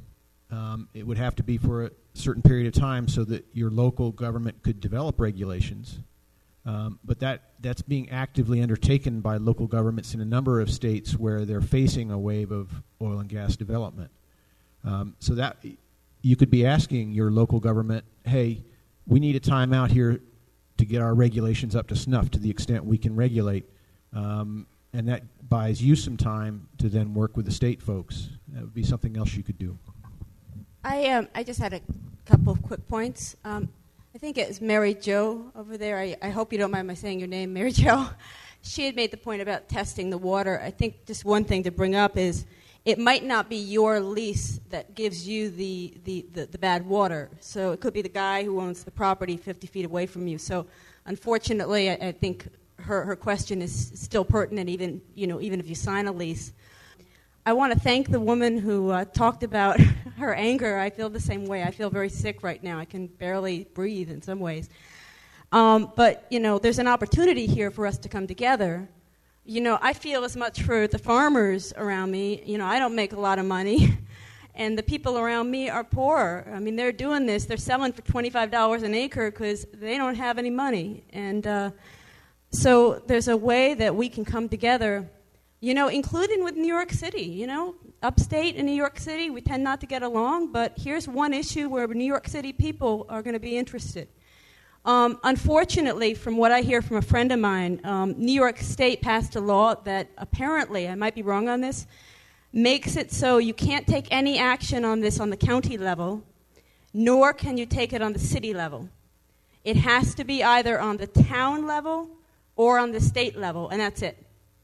Um, it would have to be for a certain period of time so that your local government could develop regulations. Um, but that, that's being actively undertaken by local governments in a number of states where they're facing a wave of oil and gas development. Um, so that you could be asking your local government, hey, we need a time out here to get our regulations up to snuff to the extent we can regulate. Um, and that buys you some time to then work with the state folks. That would be something else you could do. I um, I just had a couple of quick points. Um, I think it was Mary Jo over there. I, I hope you don't mind my saying your name, Mary Jo. She had made the point about testing the water. I think just one thing to bring up is it might not be your lease that gives you the, the, the, the bad water. So it could be the guy who owns the property fifty feet away from you. So unfortunately, I, I think her, her question is still pertinent even, you know, even if you sign a lease. I want to thank the woman who uh, talked about her anger. I feel the same way. I feel very sick right now. I can barely breathe in some ways. Um, but, you know, there's an opportunity here for us to come together. You know, I feel as much for the farmers around me. You know, I don't make a lot of money, and the people around me are poor. I mean, they're doing this. They're selling for twenty-five dollars an acre because they don't have any money. And uh, so there's a way that we can come together, you know, including with New York City. You know, upstate in New York City, we tend not to get along, but here's one issue where New York City people are going to be interested. Um, unfortunately, from what I hear from a friend of mine, um, New York State passed a law that apparently, I might be wrong on this, makes it so you can't take any action on this on the county level, nor can you take it on the city level. It has to be either on the town level or on the state level, and that's it.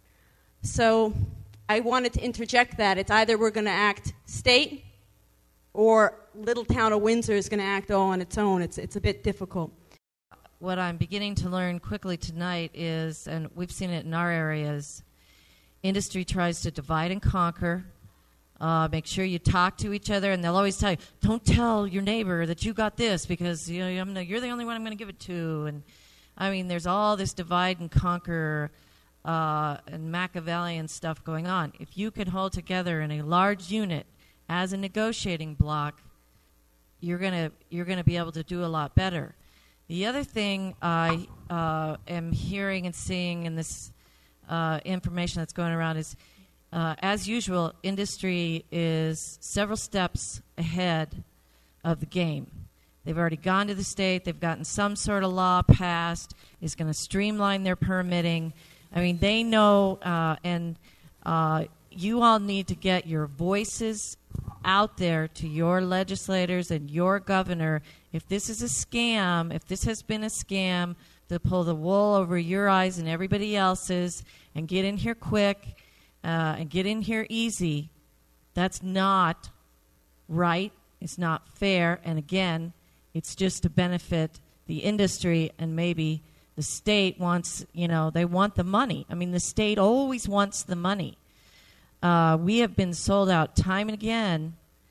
So I wanted to interject that. It's either we're going to act state or little town of Windsor is going to act all on its own. It's, it's a bit difficult. What I'm beginning to learn quickly tonight is, and we've seen it in our areas, industry tries to divide and conquer. Uh, make sure you talk to each other, and they'll always tell you, don't tell your neighbor that you got this because you know, I'm the, you're the only one I'm going to give it to. And I mean, there's all this divide and conquer uh, and Machiavellian stuff going on. If you could hold together in a large unit as a negotiating bloc, you're gonna you're gonna be able to do a lot better. The other thing I uh, am hearing and seeing in this uh, information that's going around is, uh, as usual, industry is several steps ahead of the game. They've already gone to the state. They've gotten some sort of law passed. It's going to streamline their permitting. I mean, they know, uh, and uh, you all need to get your voices out there to your legislators and your governor. If this is a scam, if this has been a scam to pull the wool over your eyes and everybody else's and get in here quick uh, and get in here easy, that's not right. It's not fair. And again, it's just to benefit the industry, and maybe the state wants, you know, they want the money. I mean, the state always wants the money. Uh, we have been sold out time and again.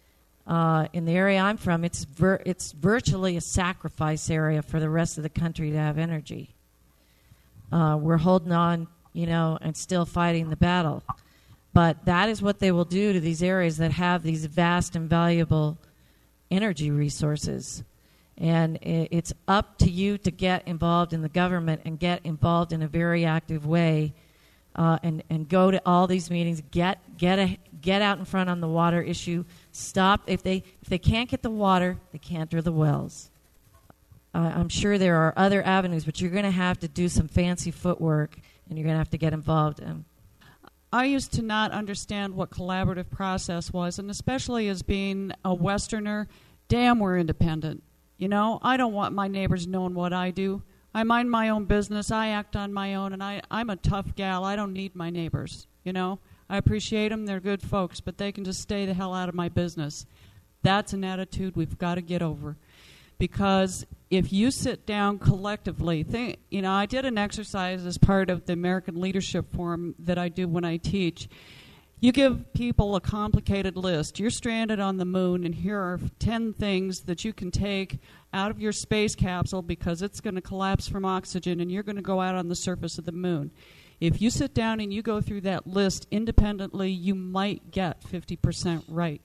Uh, in the area I'm from, it's vir- it's virtually a sacrifice area for the rest of the country to have energy. Uh, we're holding on, you know, and still fighting the battle. But that is what they will do to these areas that have these vast and valuable energy resources. And it's up to you to get involved in the government and get involved in a very active way. Uh, and, and go to all these meetings, get get a, get out in front on the water issue. Stop. If they if they can't get the water, they can't drill the wells. Uh, I'm sure there are other avenues, but you're going to have to do some fancy footwork, and you're going to have to get involved in. I used to not understand what collaborative process was, and especially as being a Westerner, damn, we're independent. You know, I don't want my neighbors knowing what I do. I mind my own business. I act on my own, and I, I'm a tough gal. I don't need my neighbors, you know. I appreciate them. They're good folks, but they can just stay the hell out of my business. That's an attitude we've got to get over. Because if you sit down collectively, think, you know, I did an exercise as part of the American Leadership Forum that I do when I teach. You give people a complicated list. You're stranded on the moon, and here are ten things that you can take out of your space capsule because it's going to collapse from oxygen, and you're going to go out on the surface of the moon. If you sit down and you go through that list independently, you might get fifty percent right.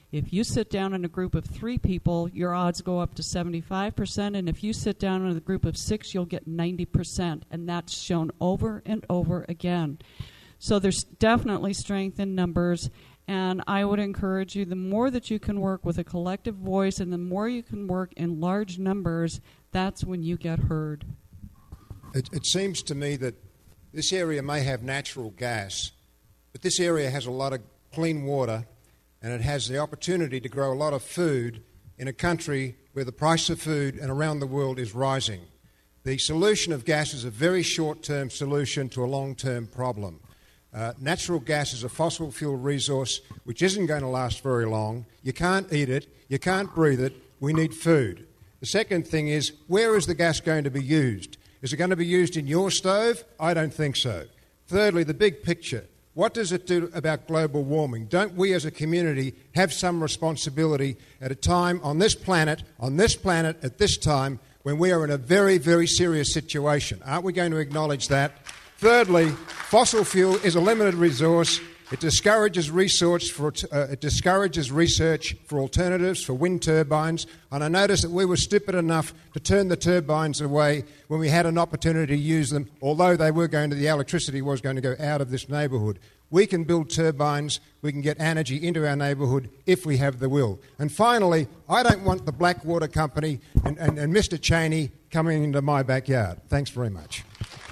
If you sit down in a group of three people, your odds go up to seventy-five percent, and if you sit down in a group of six, you'll get ninety percent, and that's shown over and over again. So there's definitely strength in numbers, and I would encourage you, the more that you can work with a collective voice and the more you can work in large numbers, that's when you get heard. It, it seems to me that this area may have natural gas, but this area has a lot of clean water, and it has the opportunity to grow a lot of food in a country where the price of food and around the world is rising. The solution of gas is a very short-term solution to a long-term problem. Uh, natural gas is a fossil fuel resource which isn't going to last very long. You can't eat it. You can't breathe it. We need food. The second thing is, where is the gas going to be used? Is it going to be used in your stove? I don't think so. Thirdly, the big picture. What does it do about global warming? Don't we as a community have some responsibility at a time on this planet, on this planet at this time, when we are in a very, very serious situation? Aren't we going to acknowledge that? Thirdly, fossil fuel is a limited resource. It discourages research for uh, it discourages research for alternatives for wind turbines. And I noticed that we were stupid enough to turn the turbines away when we had an opportunity to use them, although they were going to the electricity was going to go out of this neighbourhood. We can build turbines. We can get energy into our neighbourhood if we have the will. And finally, I don't want the Blackwater Company and, and, and Mister Cheney coming into my backyard. Thanks very much.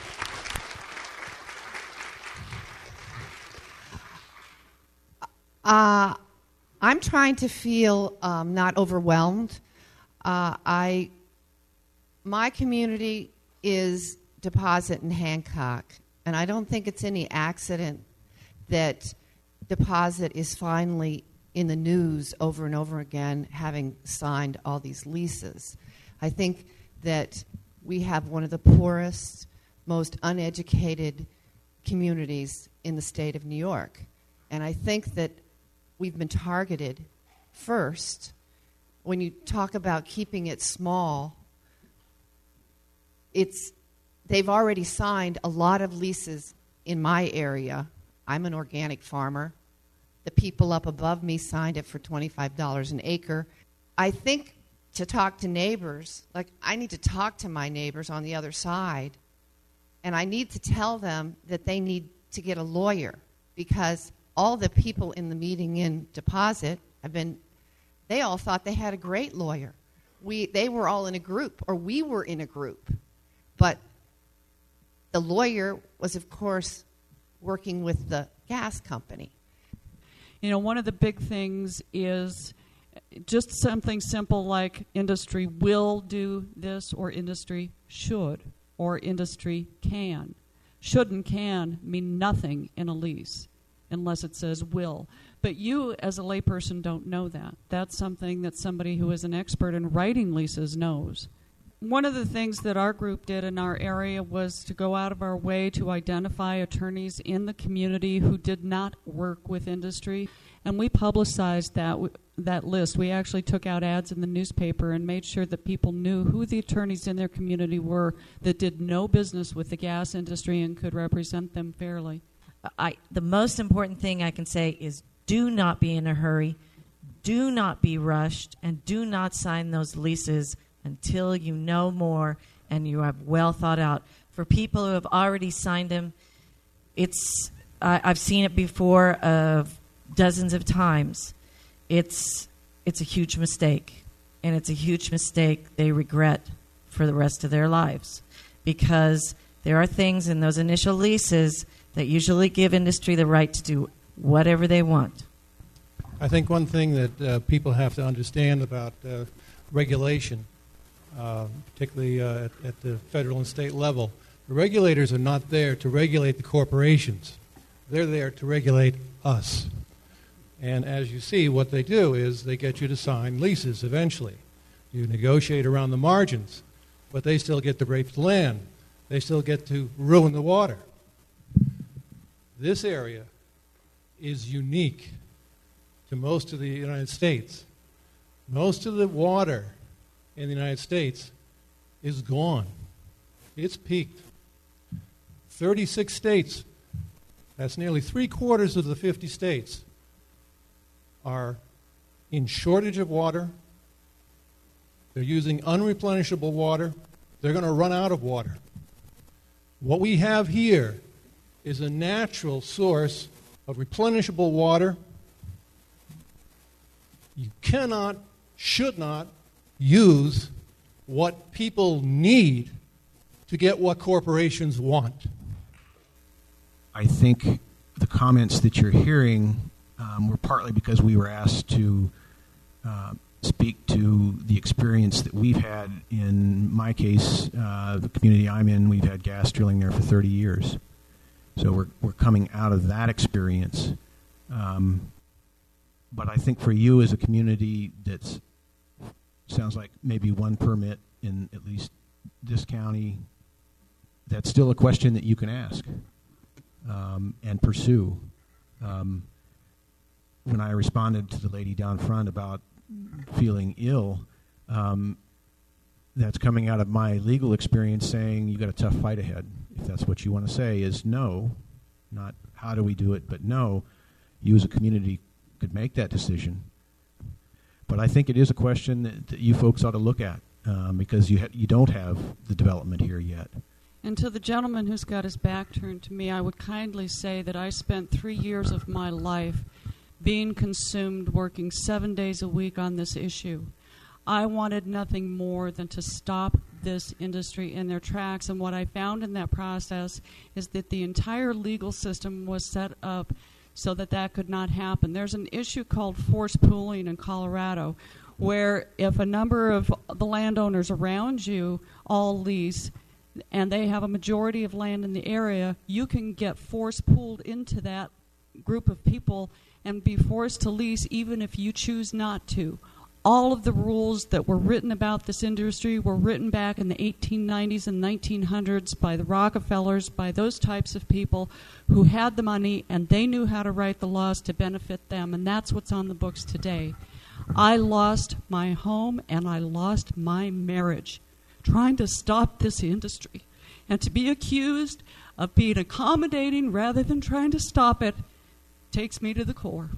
Uh, I'm trying to feel um, not overwhelmed. Uh, I, my community is Deposit and Hancock, and I don't think it's any accident that Deposit is finally in the news over and over again, having signed all these leases. I think that we have one of the poorest, most uneducated communities in the state of New York, and I think that we've been targeted first. When you talk about keeping it small, it's they've already signed a lot of leases in my area. I'm an organic farmer. The people up above me signed it for twenty-five dollars an acre. I think to talk to neighbors, like I need to talk to my neighbors on the other side, and I need to tell them that they need to get a lawyer, because all the people in the meeting in Deposit have been, they all thought they had a great lawyer. We, they were all in a group, or we were in a group. But the lawyer was, of course, working with the gas company. You know, one of the big things is just something simple like industry will do this, or industry should, or industry can. Should and can mean nothing in a lease unless it says will. But you, as a layperson, don't know that. That's something that somebody who is an expert in writing leases knows. One of the things that our group did in our area was to go out of our way to identify attorneys in the community who did not work with industry, and we publicized that that list. We actually took out ads in the newspaper and made sure that people knew who the attorneys in their community were that did no business with the gas industry and could represent them fairly. I, the most important thing I can say is do not be in a hurry, do not be rushed, and do not sign those leases until you know more and you have well thought out. For people who have already signed them, it's I, I've seen it before of dozens of times. It's it's a huge mistake, and it's a huge mistake they regret for the rest of their lives, because there are things in those initial leases that usually give industry the right to do whatever they want. I think one thing that uh, people have to understand about uh, regulation, uh, particularly uh, at, at the federal and state level, the regulators are not there to regulate the corporations. They're there to regulate us. And as you see, what they do is they get you to sign leases eventually. You negotiate around the margins, but they still get to rape the land. They still get to ruin the water. This area is unique to most of the United States. Most of the water in the United States is gone. It's peaked. thirty-six states, that's nearly three quarters of the fifty states, are in shortage of water. They're using unreplenishable water. They're going to run out of water. What we have here is a natural source of replenishable water. You cannot, should not use what people need to get what corporations want. I think the comments that you're hearing um, were partly because we were asked to uh, speak to the experience that we've had. In my case, uh, the community I'm in, we've had gas drilling there for thirty years. So we're we're coming out of that experience. Um, but I think for you as a community that's sounds like maybe one permit in at least this county, that's still a question that you can ask um, and pursue. Um, when I responded to the lady down front about feeling ill, um, that's coming out of my legal experience saying you got a tough fight ahead. If that's what you want to say is no, not how do we do it, but no, you as a community could make that decision. But I think it is a question that, that you folks ought to look at um, because you ha- you don't have the development here yet. And to the gentleman who's got his back turned to me, I would kindly say that I spent three years of my life being consumed, working seven days a week on this issue. I wanted nothing more than to stop this industry in their tracks, and what I found in that process is that the entire legal system was set up so that that could not happen. There's an issue called forced pooling in Colorado, where if a number of the landowners around you all lease, and they have a majority of land in the area, you can get forced pooled into that group of people and be forced to lease even if you choose not to. All of the rules that were written about this industry were written back in the eighteen nineties and nineteen hundreds by the Rockefellers, by those types of people who had the money and they knew how to write the laws to benefit them, and that's what's on the books today. I lost my home and I lost my marriage trying to stop this industry. And to be accused of being accommodating rather than trying to stop it takes me to the core.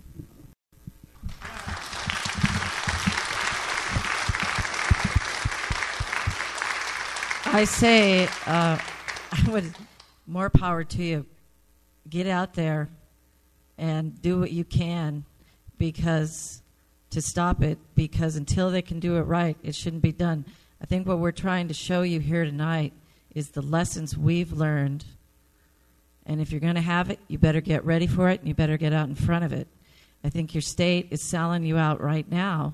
I say, uh, I would, more power to you. Get out there and do what you can because to stop it, because until they can do it right, it shouldn't be done. I think what we're trying to show you here tonight is the lessons we've learned. And if you're going to have it, you better get ready for it and you better get out in front of it. I think your state is selling you out right now.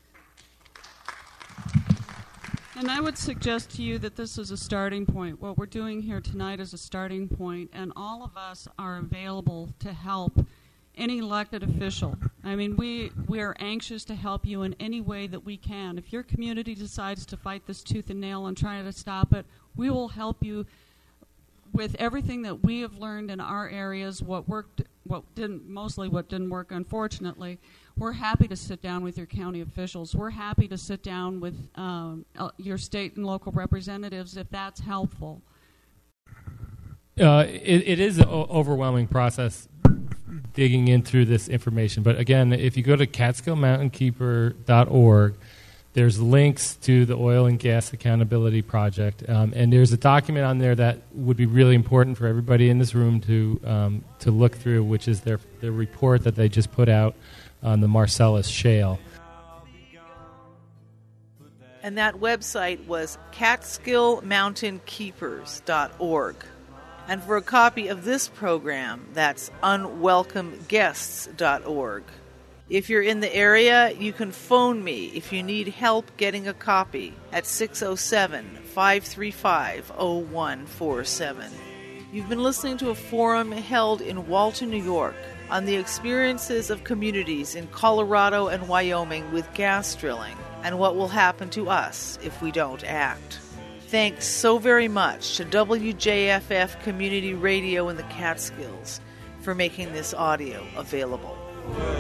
And I would suggest to you that this is a starting point. What we're doing here tonight is a starting point, and all of us are available to help any elected official. I mean, we, we are anxious to help you in any way that we can. If your community decides to fight this tooth and nail and try to stop it, we will help you with everything that we have learned in our areas, what worked, what didn't, mostly what didn't work, unfortunately. We're happy to sit down with your county officials. We're happy to sit down with um, your state and local representatives if that's helpful. Uh, it, it is an o- overwhelming process digging in through this information. But again, if you go to Catskill Mountain Keeper dot org, there's links to the Oil and Gas Accountability Project. Um, and there's a document on there that would be really important for everybody in this room to um, to look through, which is their, their report that they just put out on the Marcellus Shale. And that website was Catskill Mountain Keepers dot org. And for a copy of this program, that's Unwelcome Guests dot org. If you're in the area, you can phone me if you need help getting a copy at six oh seven, five three five, oh one four seven. You've been listening to a forum held in Walton, New York, on the experiences of communities in Colorado and Wyoming with gas drilling and what will happen to us if we don't act. Thanks so very much to W J F F Community Radio in the Catskills for making this audio available.